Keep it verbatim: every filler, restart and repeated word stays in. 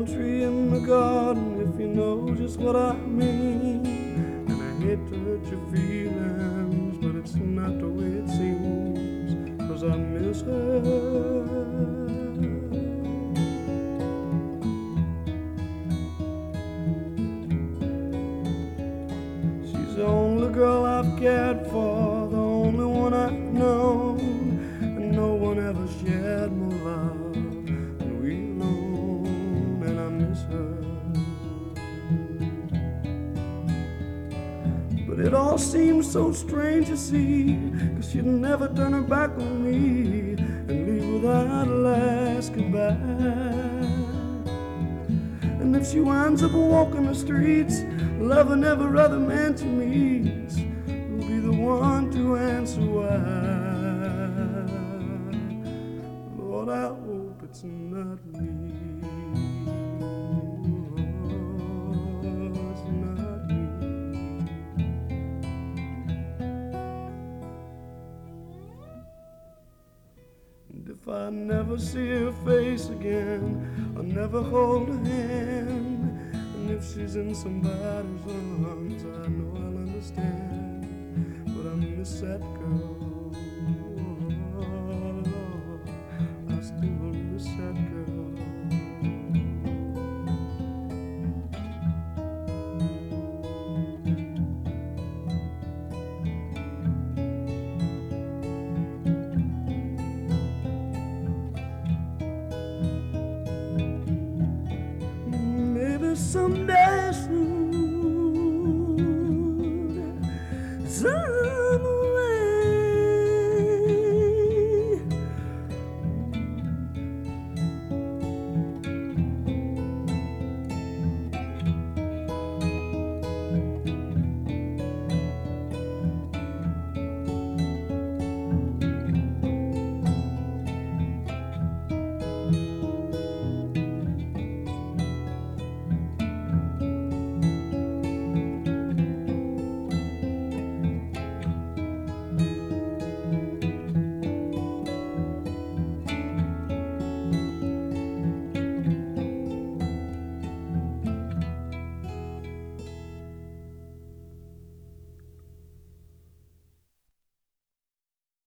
tree in the garden, if you know just what I mean. And I hate to hurt your feelings, but it's not the way it seems, 'cause I miss her. She's the only girl I've cared for, the only one I've known, and no one ever shared more love than we alone, and I miss her. But it all seems so strange to see, 'cause she'd never turn her back on me and leave without a last goodbye. And if she winds up walking the streets, loving every other man she meets, who'll be the one to answer why? Lord, I hope it's not me. Oh, it's not me. And if I never see her face again, I'll never hold her hand. And if she's in somebody's arms, I know I'll understand. But I miss that girl. Oh, Lord, I still miss that girl. Maybe someday